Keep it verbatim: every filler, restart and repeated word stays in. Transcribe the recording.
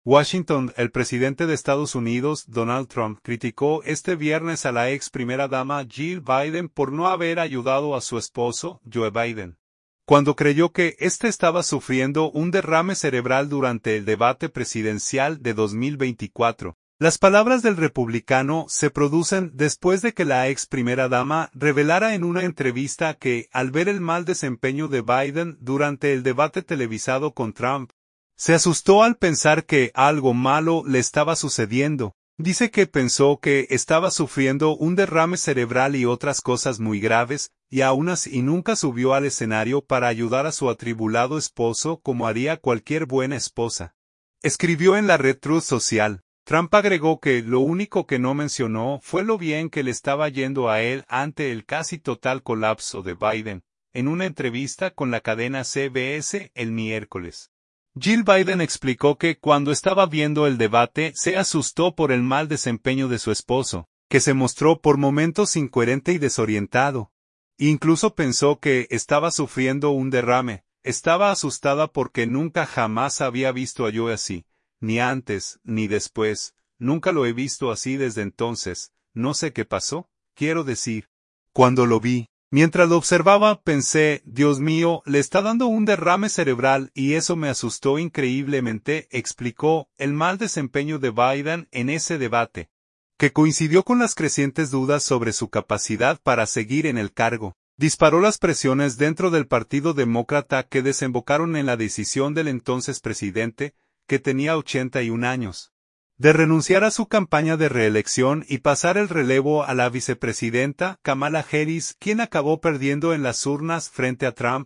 Washington, el presidente de Estados Unidos, Donald Trump, criticó este viernes a la ex primera dama Jill Biden por no haber ayudado a su esposo, Joe Biden, cuando creyó que éste estaba sufriendo un derrame cerebral durante el debate presidencial de dos mil veinticuatro. Las palabras del republicano se producen después de que la ex primera dama revelara en una entrevista que, al ver el mal desempeño de Biden durante el debate televisado con Trump, se asustó al pensar que algo malo le estaba sucediendo. Dice que pensó que estaba sufriendo un derrame cerebral y otras cosas muy graves, y aún así nunca subió al escenario para ayudar a su atribulado esposo como haría cualquier buena esposa. Escribió en la red Truth Social. Trump agregó que lo único que no mencionó fue lo bien que le estaba yendo a él ante el casi total colapso de Biden, en una entrevista con la cadena C B S el miércoles. Jill Biden explicó que cuando estaba viendo el debate se asustó por el mal desempeño de su esposo, que se mostró por momentos incoherente y desorientado. Incluso pensó que estaba sufriendo un derrame. Estaba asustada porque nunca jamás había visto a Joe así, ni antes, ni después. Nunca lo he visto así desde entonces. No sé qué pasó, quiero decir. Cuando lo vi, mientras lo observaba, pensé, Dios mío, le está dando un derrame cerebral y eso me asustó increíblemente, explicó el mal desempeño de Biden en ese debate, que coincidió con las crecientes dudas sobre su capacidad para seguir en el cargo. Disparó las presiones dentro del Partido Demócrata que desembocaron en la decisión del entonces presidente, que tenía ochenta y un años, de renunciar a su campaña de reelección y pasar el relevo a la vicepresidenta Kamala Harris, quien acabó perdiendo en las urnas frente a Trump.